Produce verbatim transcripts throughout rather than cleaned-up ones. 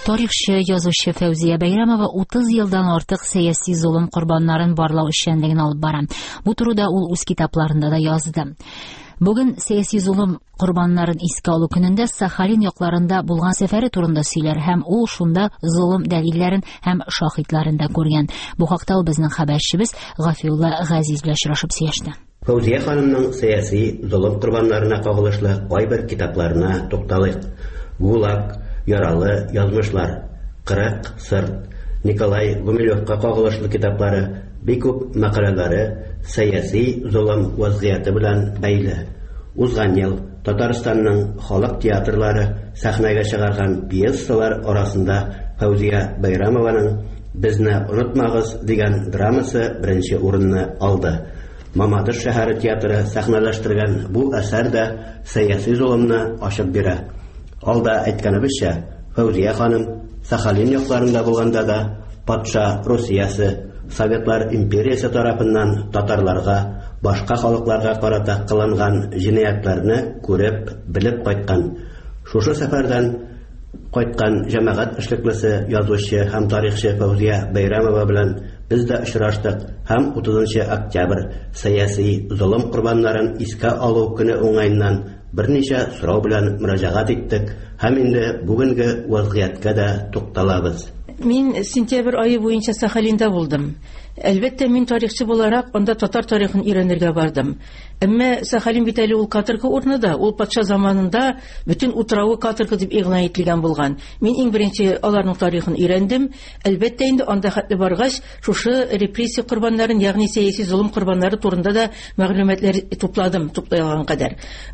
тарихчы, язучы Фәүзия Бәйрәмова утыз елдан артык сәяси зулым корбаннарын барлау эшчәнлеген алып бара. Бу турыда ул үз китапларында да язды. Бүген сәяси зулым корбаннарын искә алу көнендә Сахалин якларында булган сәфәре турында сөйләр һәм ул шунда зулым дәлилләрен һәм шаһитларын да күргән. Бу хакта ул безнең хәбәрчебез Гафиулла Газиз белән очрашып сөйләште. Фәүзия ханымның сәяси зулым корбаннарына кагылышлы кайбер китапларына тукталыйк. Гулаг, Яралы язмышлар, Кырык сыр, Николай Гумилевка кагылышлы китаплары, бик күп мәкаләләре сәяси зулым вазгыяты белән бәйле. Узган ел Татарстанның халык театрлары сәхнәгә чыгарган пьесалар арасында Фәүзия Бәйрәмованың «Безне онытмагыз» дигән драмасы беренче урынны алды. Мамадыш шәһәре театры сәхнәләштергән бу әсәр дә сәяси зулымны ачып бирә. Алда әйткәнебезчә, Фәүзия ханым Сахалин якларында булганда да патша Русиясе, Советлар империясе тарафыннан татарларга, башка халыкларга карата кылынган җинаятларны күреп, белеп кайткан. Шушы сәфәрдән кайткан җәмәгать эшлеклесе, язучы һәм тарихчы Фәүзия Бәйрәмова белән без дә очраштык һәм утызынчы октябрь сәяси зулым корбаннарын искә алу көне уңайыннан берничә сорау белән мөрәҗәгать иттек һәм инде бүгенге вазгыятькә дә тукталабыз. Мин сентябрь айы буенча Сахалинда булдым. Әлбәттә, мин тарихчы буларак анда татар тарихын өйрәнергә бардым. Әмма Сахалин бит әле ул каторга урны да, ул патша заманында бөтен утрауы каторга дип игълан ителгән булган. Мин иң беренче аларның тарихын өйрәндем. Әлбәттә, инде анда хәтле баргач, шушы репрессия корбаннарын, ягъни сәяси зулым корбаннары турында да мәгълүматлар тупладым, туплай алган кадәр.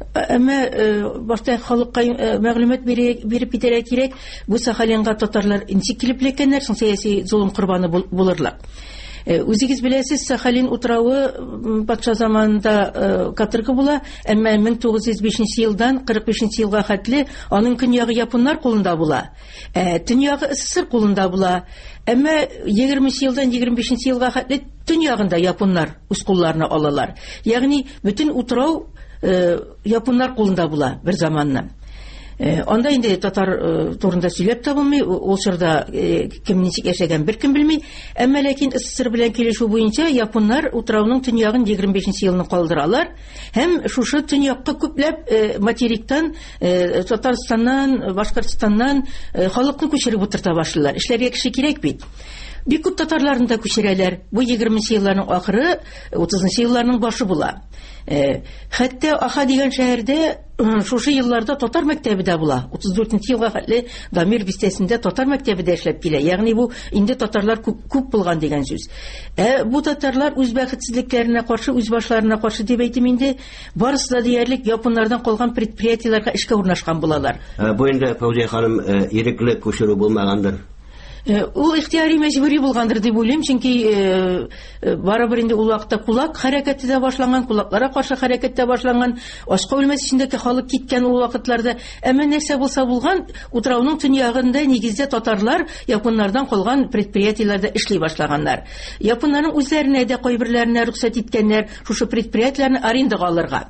Әмма башта халыкка мәгълүмат биреп китәргә кирәк. Бу Сахалинга татарлар ничек килеп леккәннәр, соң сәяси зулым корбаны булырлар. Үзегез беләсез, Сахалин утравы патша заманында каторга була, әмма мең тугыз йөз бишенче елдан кырык бишенче елга хәтле аның көньягы японнар кулында була. Төньягы СССР кулында була. Әмма егерменче елдан егерме бишенче елга хәтле төньягында японнар үз кулларына алалар. Ягъни бөтен утрау японнар кулында була бер заманны. Анда инде татар турында сөйләп табылмый, ул чорда кем ничек яшәгән беркем белми. Әмма ләкин СССР белән килешү буенча японнар утрауның төньягын егерме бишенче елны калдыралар һәм шушы төньякка күпләп материктан, Татарстаннан, Башкортстаннан халыкны күчереп утырта башлыйлар. Эшләргә кеше кирәк бит. Бик күп татарларны да күчерәләр. Бу егерменче елларның ахыры, утызынчы елларның башы була. Хәтта Аха дигән шәһәрдә шушы елларда татар мәктәбе дә була. утыз дүртенче елга хәтле Дамир бистәсендә татар мәктәбе дә эшләп килә. Ягъни бу инде татарлар күп, күп булган дигән сүз. Ә бу татарлар үз бәхетсезлекләренә каршы, үз башларына каршы дип әйтим инде, барысы да диярлек японнардан калган предприятиеләргә эшкә урнашкан булалар. Бу инде Фәүзия ханым ирекле күчерү булмагандыр. Ул ихтияри мәҗбүри булгандыр дип уйлыйм, чөнки барыбер инде ул вакытта кулак хәрәкәте дә башланган, кулакларга каршы хәрәкәт тә башланган, ашка үлмәс өчендәге халык киткән ул вакытларда. Әмма нәрсә булса булган, утрауның төньягында нигездә татарлар японнардан калган предприятиеләрдә эшли башлаганнар. Японнарның үзләренә дә кайберләренә рөхсәт иткәннәр шушы предприятиеләрне арендага алырга.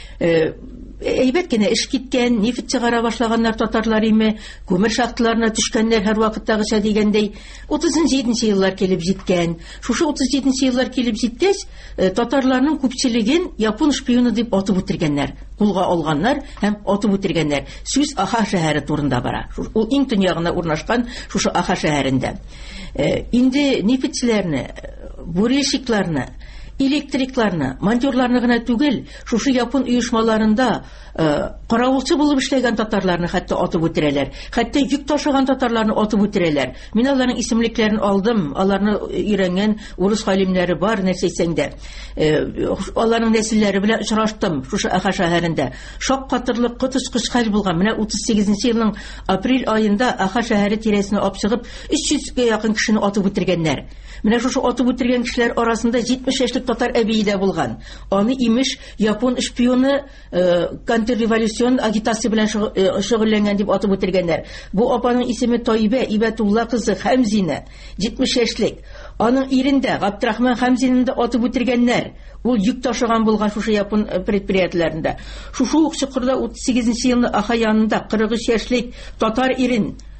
Әйбәт кенә эш киткән, нефт чыгара башлаганнар татарлар име, күмер шахталарына төшкәннәр һәр вакыттагыча дигәндәй. утыз җиденче еллар килеп җиткән. Шушы утыз җиденче еллар килеп җиткәч, татарларның күпчелеген япон шпионы дип атып үтергәннәр, кулга алганнар һәм атып үтергәннәр. Сүз Аха шәһәре турында бара. Ул иң төньягына урнашкан шушы Аха шәһәрендә. Инде нефтчеләрне, бурильщикларны, электрикларны, монтерларны гына түгел, шушы япон оешмаларында каравылчы булып эшләгән татарларны хәтта атып үтерәләр. Хәтта йөк ташыган татарларны атып үтерәләр. Мин аларның исемлекләрен алдым, аларны өйрәнгән урыс галимнәре бар нәрсәсендә. Аларның нәселләре белән очраштым шушы Аха шәһәрендә. Шак катырлык котышкыч хәл булган. Менә утыз сигезенче елның апрель аенда Аха шәһәре тирәсенә апчыгып үч йөзгә якын кешене атып үтергәннәр. Менә шушы атып үтергән кешеләр арасында җитмеш яшьлек татар әбие дә булган. Аны имеш япон шпионы контрреволюцион агитация белән шөгыльләнгән дип атып үтергәннәр. Бу апаның исеме Таибә Ибәтулла кызы Хәмзина, җитмеш яшьлек. Аның ирендә Габдрахман Хәмзинны да атып үтергәннәр. Ул йөк ташыган булган шушы япон предприятиеләрендә. Шушы ук чокырда утыз сигезенче елны Аха янында кырык өч яшьлек татар ирен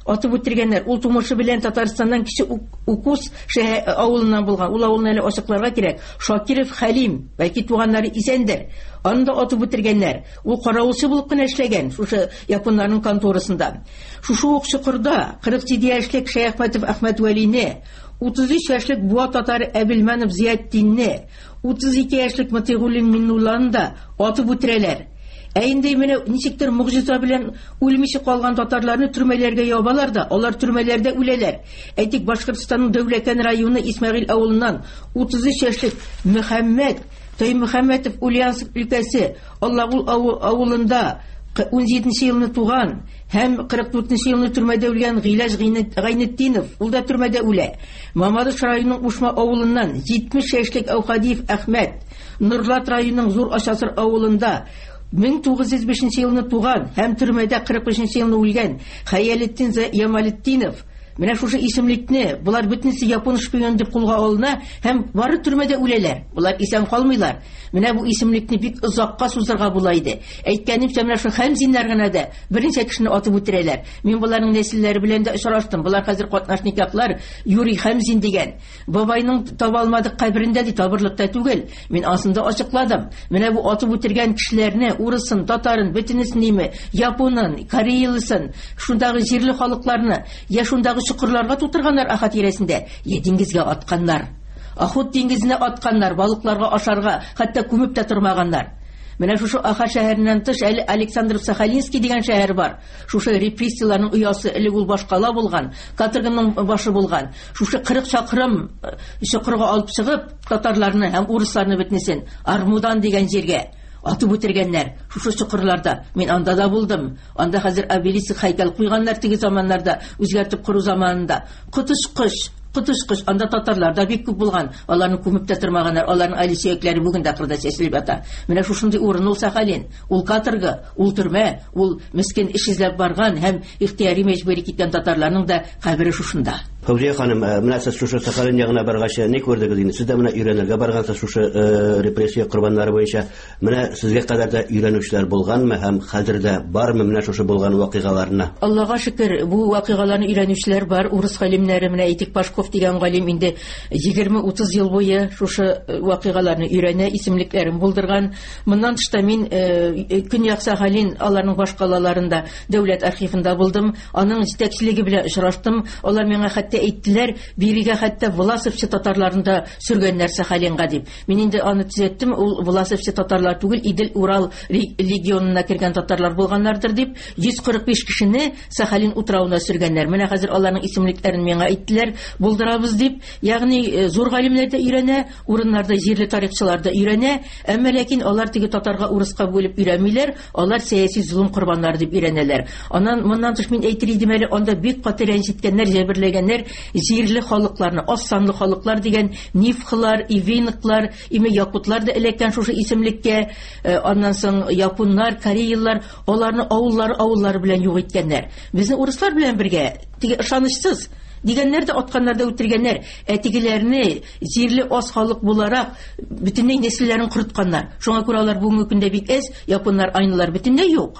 атып үтергәннәр. Ул тумышы белән Татарстаннан кеше Укус авылыннан булган. Ул авылны әле ачыкларга кирәк. Шакиров Хәлим, бәлки туганнары исәндер. Аны да атып үтергәннәр. Ул каравылчы булып кына эшләгән шушы японнарның конторасында. Шушы ук Чокырда кырык җиде яшьлек Шәяхмәтов Әхмәт Вәлине, утыз өч яшьлек Буа татары Әбелманов Зиятдинне, утыз ике яшьлек Матигуллин Миннулланы да атып үтерәләр. Ә инде менә ничектер мугҗиза белән үлмичә калган татарларны төрмәләргә ябалар да, алар төрмәләрдә үләләр. Әйтик, Башкортстанның Дәүләкән районы Исмәгыйль авылыннан утыз өч яшьлек Мөхәммәд Таймөхәммәтов Ульяновск өлкәсе Аллагул авылында ун җиденче елны туган һәм кырык дүртенче елны төрмәдә үлгән Гыйләҗ Гайнетдинов, ул да төрмәдә үлә. Мамадыш районының Ушма авылыннан җитмеш яшьлек Әүхадиев Әхмәт Нурлат районының Зур Ашасыр авылында мең тугыз йөз бишенче елны туган һәм төрмәдә кырык бишенче елны үлгән Хаялетдин Ямалетдинов. Менә шушы исемлекне булар бөтенесе япон шпион дип кулга алына һәм бары төрмәдә үләләр. Булар исән калмыйлар. Менә бу исемлекне бик озакка сузырга була иде. Әйткәнемчә, менә шу хәмзиннәр генә дә беренче кешене атып үтерәләр. Мин буларның нәселләре белән дә очраштым. Булар хәзер катнашниклар Юрий Хәмзин дигән. Бабайның таба алмадык каберендә ди, табырлыкта түгел. Мин асында ачыкладым. Менә бу атып үтергән кешеләрне, урысын, татарын, бөтенесенеме, японын, кореялысын, шундагы җирле халыкларны, я шундагы чукырларга тутырганнар Ахат ерәсендә, я диңгезгә атканнар. Ахут диңгезенә атканнар, балыкларга ашарга, хәтта күмеп тә тормаганнар. Менә шушы Ахат шәһәреннән тыш әле Александров-Сахалинский дигән шәһәр бар. Шушы репрессияларның оясы, элек ул башкала булган, каторганың башы булган. Шушы кырык чакрым чокырга алып чыгып, татарларны һәм урысларны бетнесен Армудан дигән җиргә атып үтергәннәр. Шушы чокырларда мин анда да булдым. Анда хәзер обелиск һәйкәл куйганнар теге заманнарда, үзгәртеп кору заманында. Котышкыш Кытышкыш, анда татарлар да бик күп булган. Аларны күмеп тә тормаганнар. Аларның али сөякләре бүген дә кырда чәчелеп ята. Менә шушындый урын ул Сахалин, ул каторга, ул төрмә, ул мескен эш эзләп барган һәм ихтияри мәҗбүри киткән татарларның да кабере шушында. Фәүзия ханым, менә сез шушы Сахалин ягына баргача ни күрдегез инде? Сез дә менә өйрәнергә баргансыз шушы репрессия корбаннары буенча. Менә сезгә кадәр дә өйрәнүчләр булганмы һәм хәзер дә бармы менә шушы булган вакыйгаларына? Аллага шөкер, бу вакыйгаларны өйрәнүчләр бар. Урыс галимнәре менә әйтик, Пашков дигән галим инде егерме-утыз ел буе шушы вакыйгаларны өйрәнә, исемлекләрен булдырган. Моннан тышта мин Көньяк Сахалин аларның башкалаларында дәүләт архивында булдым. Аның җитәкчелеге белән очраштым. Алар миңа хәтта әйттеләр, бирегә хәтта Власовчы татарларында сөргәннәр Сахалинга дип. Мин инде аны төзәттем, ул Власовчы татарлар түгел, Идел Урал легионына кергән татарлар булганнардыр дип, йөз кырык биш кешене Сахалин утрауына сөргәннәр. Менә хәзер аларның исемлекләрен миңа әйттеләр, булдырабыз дип. Ягъни зур галимнәр дә өйрәнә, урыннарда җирле тарихчылар да өйрәнә, әмма ләкин алар теге татарга урыска бүлеп өйрәнмиләр, алар сәяси зулым корбаннары дип өйрәнәләр. Аннан моннан тыш мин әйтер идем әле, анда бик каты рәнҗеткәннәр, җәберләгәннәр җирле халыкларны, аз санлы халыклар дигән нифхлар, ивейниклар, име якутлар да эләккән шушы исемлеккә. Аннан соң японнар, кореялылар, аларны авыллары авыллары белән юк иткәннәр. Безне урыслар белән бергә теге ышанычсыз дигәннәр дә атканнар да үтергәннәр. Әтигеләрне җирле аз халык буларак бөтенләй нәселләрен корытканнар. Шуңа күрә алар бүгенге көндә бик әз, японнар, айнылар бөтенләй юк.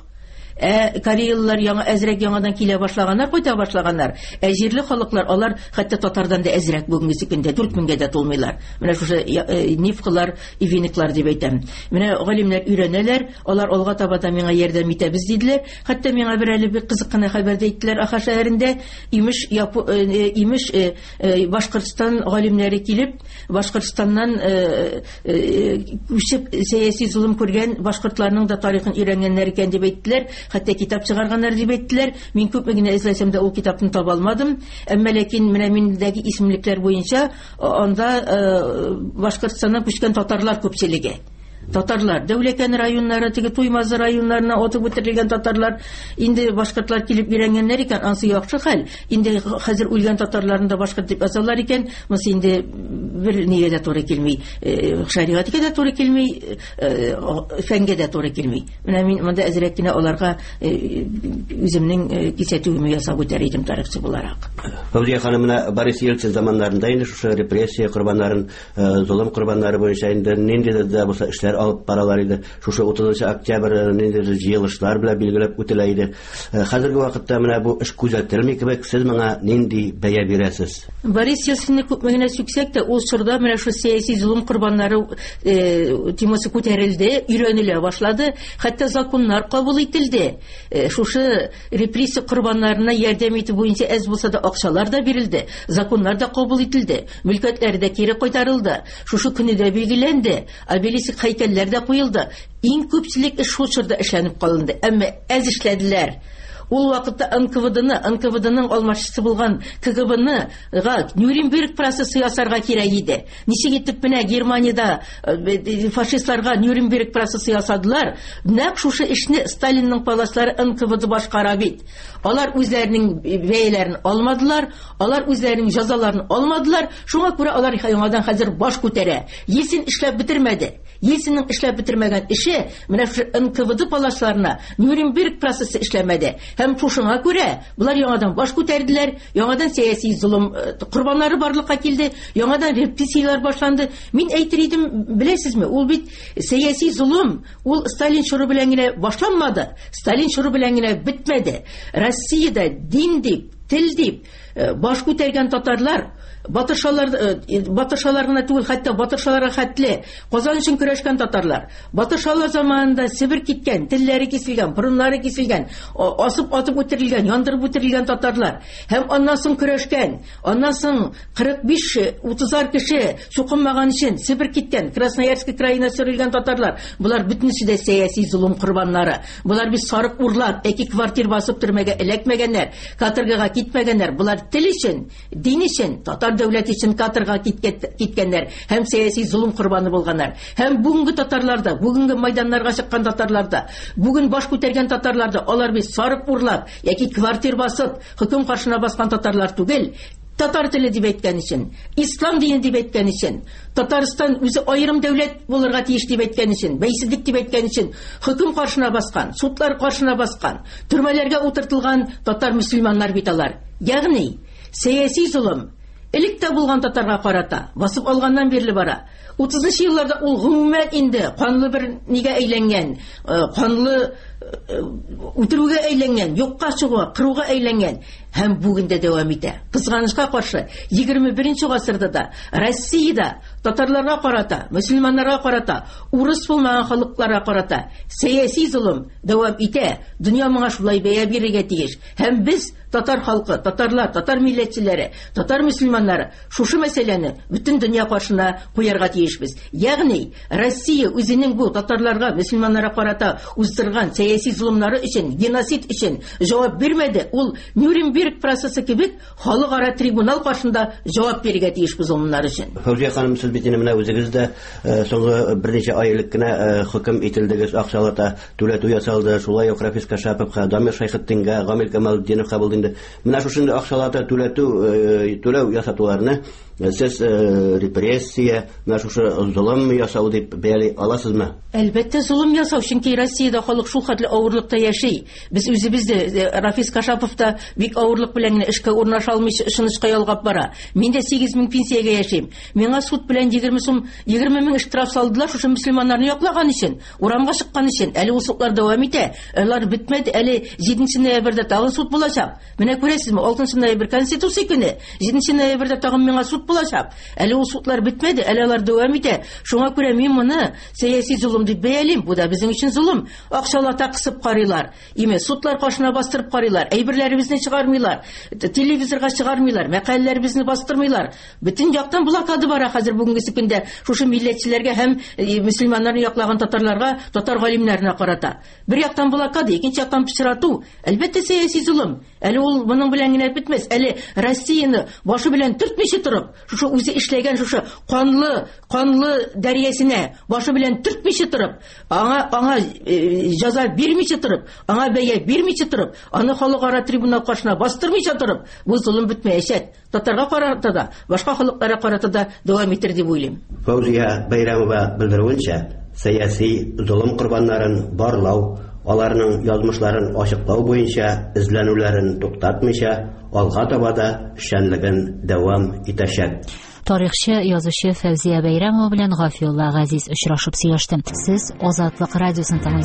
Ә кореялылар яңа әзрәк яңадан килә башлаганнар, кайта башлаганнар. Ә җирле халыклар, алар хәтта татардан да әзрәк бүгенге көндә дүрт меңгә дә тулмыйлар. Менә шушы нифхлар, ивениклар дип әйтәм. Менә галимнәр өйрәнәләр, алар алга таба да миңа ярдәм итәбез диделәр. Хәтта миңа бер әле бик кызык кына хәбәр дә иттеләр. Аха шәһәрендә имеш имеш Башкортстан галимнәре килеп, Башкортстаннан күчеп сәяси зулым күргән башкортларның да тарихын өйрәнгәннәр икән дип әйттеләр. Хәтта китап чыгарганнар дип әйттеләр. Мин күпме генә эзләсәм дә ул китапны таба алмадым. Әмма ләкин менә миндәге исемлекләр буенча анда Башкортстаннан күчкән татарлар күпчелеге. Татарлар, Дәүләкән районнары, теге Туймазы районнарына атып үтерелгән татарлар, инде башкортлар килеп өйрәнгәннәр икән, ансы яхшы хәл. Инде хәзер үлгән татарларны да башкорт дип язалар икән. Монсы инде бер нигә дә туры килми, шариғатка да туры килми, фәнгә дә туры килми. Менә мин монда әзрәк кенә аларга үземнең кисәтүемне ясап үтәр идем тарихчы буларак. Фәүзия ханым, менә Борис Ельцин заманнарында инде шушы репрессия корбаннарын, золым корбаннары буенча инде нинди дә булса эшләр алып баралар иде. Шушы утызынчы октябрь нинди җыелышлар белән билгеләп үтелә иде. Хәзерге вакытта менә бу эш күзәтелми кебек, сез моңа нинди бәя бирәсез? Борис Ельцинне күпме генә сүксәк тә, ул чорда менә шу сәяси зулым корбаннары темасы күтәрелде, өйрәнелә башлады, хәтта законнар кабул ителде. Шушы репрессия корбаннарына ярдәм итү буенча әз булса да акчалар да бирелде, законнар да кабул ителде, мөлкәтләр дә кире кайтарылды, шушы көне дә билгеләнде, обелиск һәйкәлләр дә куелды. Иң күпчелек эш шул чорда эшләнеп калынды, әмма әз эшләделәр. Ул вакытта эн ка вэ дэны, эн ка вэ дэның алмашчысы булган ка гэ бэ-ны Нюрнберг процессы ясарга кирәк иде. Ничек итеп менә Германиядә фашистларга Нюрнберг процессы ясадылар, нәкъ шушы эшне Сталинның паласлары эн ка вэ дэ башкара бит. Алар үзләренең бәяләрен алмадылар, алар үзләренең җәзаларын алмадылар, шуңа күрә алар яңадан хәзер баш күтәрә. Ельцин эшләп бетермәде. Ельцинның эшләп бетермәгән эше менә шу эн ка вэ дэ паласларына Нюрнберг процессы эшләмәде. Һәм шушыңа күрә булар яңадан баш күтәрделәр, яңадан сәяси зулым корбаннары барлыкка килде, яңадан репрессиялар башланды. Мин әйтер идем, беләсезме, ул бит сәяси зулым, ул Сталин чоры белән генә башланмады, Сталин чоры белән генә бетмәде. Россиядә дин дип, тел дип баш күтәргән татарлар, батыршалар, батыршалар гына түгел, хәтта батыршаларга хәтле Казан өчен көрәшкән татарлар, батыршалар заманында Сибир киткән, телләре киселгән, бурыннары киселгән, асып атып үтерелгән, яндырып үтерелгән татарлар, һәм аннан соң көрәшкән, аннан соң кырык биш утызар кеше сукынмаган өчен Сибир киткән, Красноярск краена сөрелгән татарлар, булар бөтенесе дә сәяси зулым корбаннары. Булар бит сарык урлап, яки квартир басып төрмәгә эләкмәгәннәр, каторгага китмәгәннәр. Булар тел өчен, дин өчен, татар дәүләт өчен каторга киткәннәр һәм сәяси зулым корбаны булганнар. Һәм бүгенге татарларда, бүгенге майданнарга чыккан татарларда, бүген баш күтәргән татарларда, алар бит сарык урлап яки квартир басып, хөкем каршына баскан татарлар түгел. Татар теле дип әйткән өчен, ислам дине дип әйткән өчен, Татарстан үзе аерым дәүләт булырга тиеш дип әйткән өчен, бәйсезлек дип әйткән өчен, хөкем каршына баскан, судлар каршына баскан, төрмәләргә утыртылган татар мөселманнар бит алар. Ягъни сәяси зулым элек тә булган татарга карата басып алганнан бирле бара. утызынчы елларда ул гомумән инде канлы бер нигә әйләнгән, канлы үтерүгә әйләнгән, юкка чыгуга, кыруга әйләнгән һәм бүген дә дәвам итә. Кызганычка каршы, егерме беренче гасырда да Россиядә татарларга карата, мөселманнарга карата, урыс булмаган халыкларга карата сәяси зулым дәвам итә. Дөнья моңа шулай бәя бирергә тиеш. Һәм без татар халкы, татарлар, татар милләтчеләре, татар мөселманнары шушы мәсьәләне бөтен дөнья каршына куярга тиешбез. Ягъни Россия үзенең бу татарларга, мөселманнарга карата уздырган сәяси зулымнары өчен, геноцид өчен җавап бирмәде. Ул Нюрнберг процессы кебек халыкара трибунал каршында җавап бирергә тиеш бу зулымнар өчен. Фәүзия ханым, сез бит инде менә үзегез дә соңгы берничә ай элек кенә хөкем ителдегез, акчалата түләтү ясалды. Шулай ук Рафис Кашаповка, Дамир Шайхетдингә, Гамил Камалетдиновка булды инде. Менә шушындай акчалата түләтү, түләү ясатуларны сез репрессия, менә шушы зулым ясау дип бәяли аласызмы? Әлбәттә зулым ясау, чөнки Россиядә халык шул хәтле авырлыкта яши. Без үзебез дә, Рафис Кашапов та бик авырлык белән генә эшкә урнаша алмыйча ышанычка ялгап бара. Мин дә сигез мең пенсиягә яшим. Миңа суд белән егерме сум, егерме мең штраф салдылар шушы мөселманнарны яклаган өчен, урамга чыккан өчен. Әле ул судлар дәвам итә. Алар бетмәде. Әле җиденче ноябрьдә тагын суд булачак. Менә күрәсезме, алтынчы ноябрь Конституция көне, җиденче ноябрьдә тагын миңа суд булачак. Әле ул судлар бетмәде, әле алар дәвам итә. Шуңа күрә мин моны сәяси зулым дип бәялим. Бу да безнең өчен зулым. Акчалата кысып карыйлар. Име судлар кашына бастырып карыйлар. Әйберләребезне чыгармыйлар. Телевизорга чыгармыйлар. Мәкаләләребезне бастырмыйлар. Бөтен яктан блокада бара хәзер бүгенге көндә шушы милләтчеләргә һәм мөселманнарны яклаган татарларга, татар галимнәренә карата. Бер яктан блокада, икенче яктан пычрату. Әлбәттә сәяси зулым. Әле ул моның белән генә бетмәс. Әле Россияны башы белән төртмичә торып, шушы үзе эшләгән шушы канлы, канлы дәрьясенә башы белән төртмичә торып, аңа аңа э, җәза бирмичә торып, аңа бәя бирмичә торып, аны халыкара трибунал каршына бастырмыйча торып, бу зулым бетмәячәк. Татарга карата да, башка халыкларга карата да дәвам итер дип уйлыйм. Фаузия Бәйрәмова белдерүенчә, сәяси зулым корбаннарын барлау, аларның язмышларын ачыклау буенча эзләнүләрен туктатмыйча, алга таба да эшчәнлеген дәвам итәчәк. Тарихчы, язучы Фәүзия Бәйрәмова белән Гафиулла Газиз очрашып сөйләште. Сез Азатлык радиосын